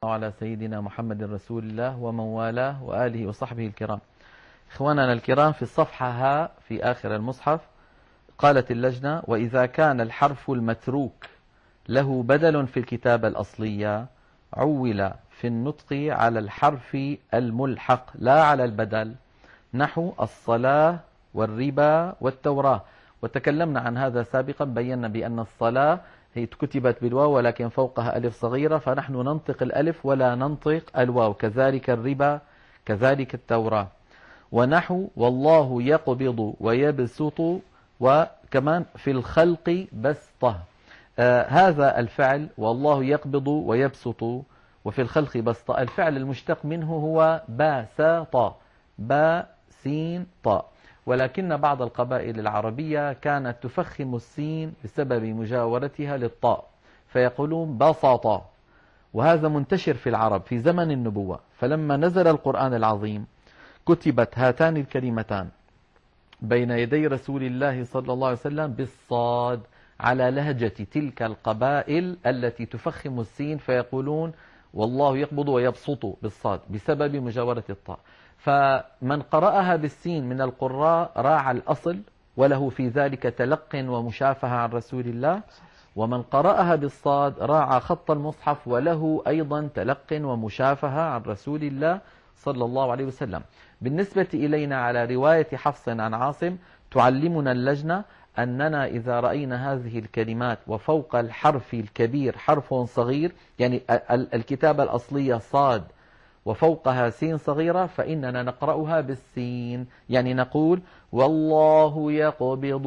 الله على سيدنا محمد رسول الله ومن والاه وآله وصحبه الكرام. إخواننا الكرام، في الصفحة ها في آخر المصحف قالت اللجنة: وإذا كان الحرف المتروك له بدل في الكتابة الأصلية عول في النطق على الحرف الملحق لا على البدل، نحو الصلاة والربا والتوراة. وتكلمنا عن هذا سابقا، بينا بأن الصلاة هي كتبت بالواو ولكن فوقها ألف صغيرة، فنحن ننطق الألف ولا ننطق الواو، كذلك الربا كذلك التوراة. ونحو والله يقبض ويبسط، وكمان في الخلق بسطه. هذا الفعل والله يقبض ويبسط وفي الخلق بسطه، الفعل المشتق منه هو باسط، با سين طاء، ولكن بعض القبائل العربية كانت تفخم السين بسبب مجاورتها للطاء فيقولون بسط، وهذا منتشر في العرب في زمن النبوة. فلما نزل القرآن العظيم كتبت هاتان الكلمتان بين يدي رسول الله صلى الله عليه وسلم بالصاد على لهجة تلك القبائل التي تفخم السين فيقولون والله يقبض ويبسط بالصاد بسبب مجاورة الطاء. فمن قرأها بالسين من القراء راعى الأصل وله في ذلك تلق ومشافهة عن رسول الله، ومن قرأها بالصاد راعى خط المصحف وله أيضا تلق ومشافهة عن رسول الله صلى الله عليه وسلم. بالنسبة إلينا على رواية حفص عن عاصم تعلمنا اللجنة أننا إذا رأينا هذه الكلمات وفوق الحرف الكبير حرف صغير، يعني الكتابة الأصلية صاد وفوقها سين صغيرة، فإننا نقرأها بالسين، يعني نقول والله يقبض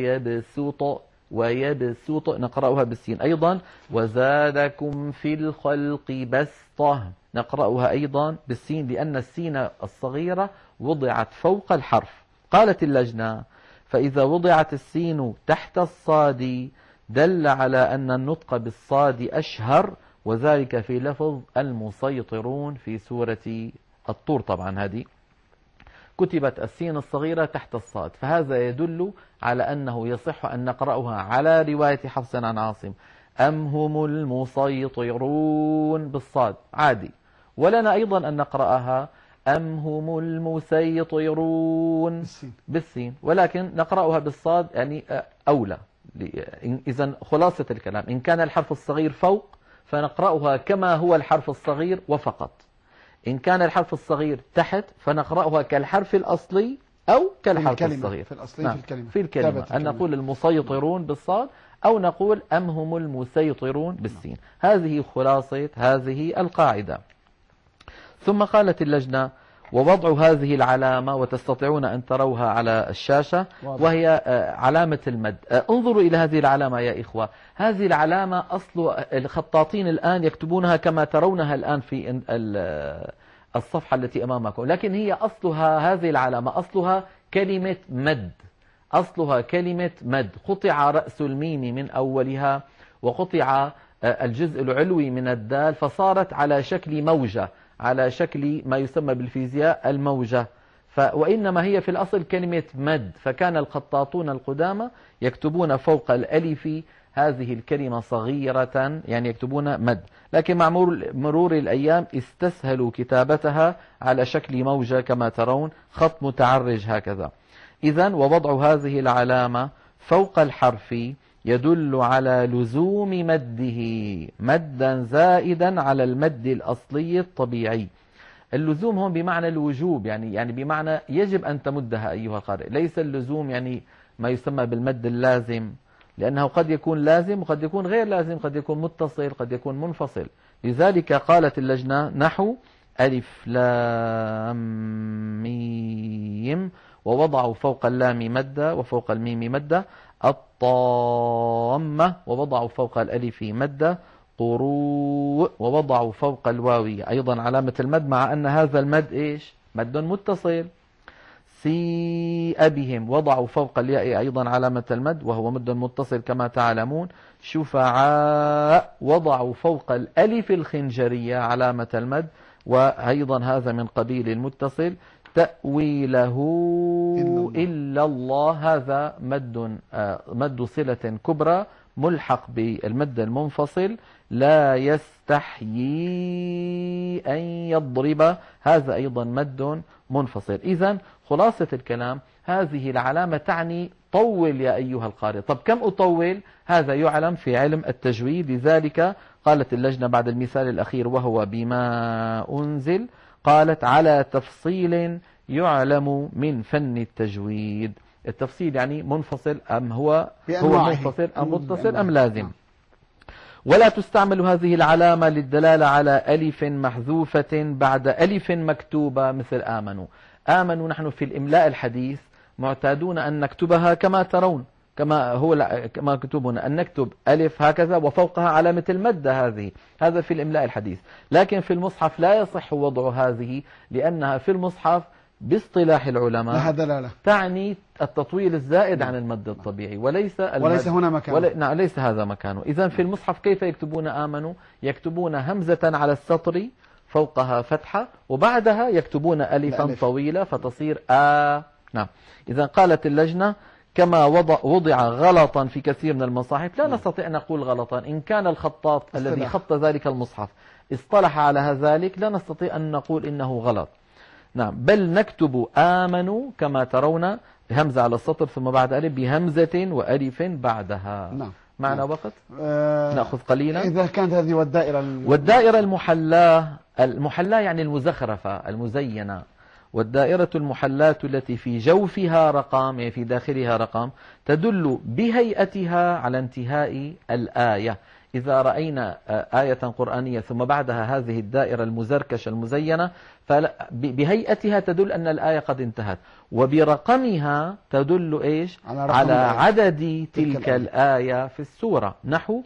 ويبسط نقرأها بالسين. أيضا وزادكم في الخلق بسطة نقرأها أيضا بالسين، لأن السين الصغيرة وضعت فوق الحرف. قالت اللجنة: فإذا وضعت السين تحت الصاد دل على أن النطق بالصاد أشهر، وذلك في لفظ المسيطرون في سورة الطور. طبعا هذه كتبت السين الصغيرة تحت الصاد، فهذا يدل على أنه يصح أن نقرأها على رواية حفص عن عاصم أم هم المسيطرون بالصاد عادي، ولنا أيضا أن نقرأها أم هم المسيطرون بالسين، ولكن نقرأها بالصاد يعني أولى. إذن خلاصة الكلام: إن كان الحرف الصغير فوق فنقرأها كما هو الحرف الصغير وفقط، إن كان الحرف الصغير تحت فنقرأها كالحرف الأصلي أو كالحرف الصغير في الأصلي. نعم. في الكلمة أن نقول المسيطرون بالصاد أو نقول أم هم المسيطرون بالسين. هذه خلاصة هذه القاعدة. ثم قالت اللجنة: ووضع هذه العلامة، وتستطيعون أن تروها على الشاشة، وهي علامة المد. انظروا إلى هذه العلامة يا إخوة، هذه العلامة أصل الخطاطين الآن يكتبونها كما ترونها الآن في الصفحة التي أمامكم، لكن هي أصلها هذه العلامة أصلها كلمة مد، أصلها كلمة مد، قطع رأس الميم من أولها وقطع الجزء العلوي من الدال فصارت على شكل موجة، على شكل ما يسمى بالفيزياء الموجة، وإنما هي في الأصل كلمة مد. فكان الخطاطون القدامى يكتبون فوق الألف هذه الكلمة صغيرة، يعني يكتبون مد، لكن مع مرور الأيام استسهلوا كتابتها على شكل موجة كما ترون، خط متعرج هكذا. إذن ووضع هذه العلامة فوق الحرف يدل على لزوم مده مدا زائدا على المد الأصلي الطبيعي. اللزوم هون بمعنى الوجوب، يعني بمعنى يجب أن تمدها أيها القارئ، ليس اللزوم يعني ما يسمى بالمد اللازم، لأنه قد يكون لازم وقد يكون غير لازم، قد يكون متصل قد يكون منفصل. لذلك قالت اللجنة نحو ألف لام ميم ووضعوا فوق اللام مدة وفوق الميم مدة، الطامة ووضعوا فوق الألف مدة، قروء ووضعوا فوق الواو أيضا علامة المد، مع أن هذا المد إيش؟ مد متصل. سيء بهم وضعوا فوق الياء أيضا علامة المد وهو مد متصل كما تعلمون. شفعاء وضعوا فوق الألف الخنجرية علامة المد وأيضا هذا من قبيل المتصل. تأويله إلا الله هذا مد صلة كبرى ملحق بالمد المنفصل. لا يستحيي أن يضرب، هذا أيضا مد منفصل. إذن خلاصة الكلام، هذه العلامة تعني طول يا أيها القارئ. طب كم أطول؟ هذا يعلم في علم التجويد. لذلك قالت اللجنة بعد المثال الأخير وهو بما أنزل، قالت على تفصيل يعلم من فن التجويد. التفصيل يعني منفصل أم هو منفصل أم متصل أم لازم. ولا تستعمل هذه العلامة للدلالة على ألف محذوفة بعد ألف مكتوبة مثل آمنوا. آمنوا نحن في الإملاء الحديث معتادون أن نكتبها كما ترون، كما كتبنا أن نكتب ألف هكذا وفوقها علامة المادة هذه، هذا في الإملاء الحديث. لكن في المصحف لا يصح وضع هذه، لأنها في المصحف باصطلاح العلماء لها دلالة تعني التطويل الزائد عن المد الطبيعي، وليس هنا مكانه. نعم، ليس هذا مكانه. إذن في المصحف كيف يكتبون آمنوا؟ يكتبون همزة على السطر فوقها فتحة وبعدها يكتبون ألفا طويلة فتصير نعم. إذن قالت اللجنة كما وضع غلطا في كثير من المصاحف، لا نستطيع أن نقول غلطا. إن كان الخطاط الذي خط ذلك المصحف اصطلح على ذلك لا نستطيع أن نقول إنه غلط. نعم، بل نكتب آمنوا كما ترون همزة على السطر ثم بعد ألف بهمزة وألف بعدها. نعم. معنا وقت نأخذ قليلا. إذا كانت هذه والدائرة المحلاة يعني المزخرفة المزينة. والدائرة المحلاة التي في جوفها رقم، يعني في داخلها رقم، تدل بهيئتها على انتهاء الآية. إذا رأينا آية قرآنية ثم بعدها هذه الدائرة المزركشة المزينة بهيئتها تدل أن الآية قد انتهت، وبرقمها تدل إيش؟ على عدد تلك الآية في السورة. نحو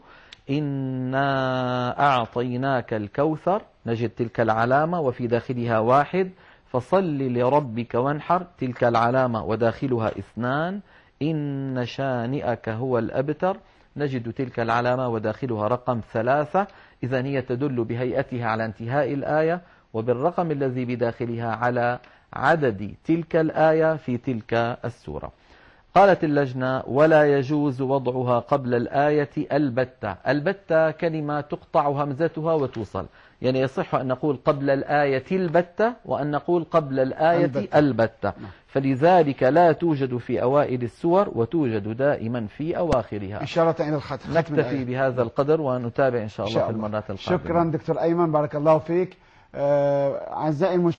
إنا أعطيناك الكوثر، نجد تلك العلامة وفي داخلها 1. فصل لربك وانحر، تلك العلامة وداخلها 2. إن شانئك هو الأبتر، نجد تلك العلامة وداخلها رقم 3. إذن هي تدل بهيئتها على انتهاء الآية، وبالرقم الذي بداخلها على عدد تلك الآية في تلك السورة. قالت اللجنة ولا يجوز وضعها قبل الآية البتة. البتة كلمة تقطع همزتها وتوصل، يعني يصح أن نقول قبل الآية البتة وأن نقول قبل الآية البتة. فلذلك لا توجد في أوائل السور وتوجد دائما في أواخرها، إشارة إلى الختم. نكتفي بهذا القدر ونتابع إن شاء الله في المرات القادمة. شكرا دكتور أيمن، بارك الله فيك. أعزائي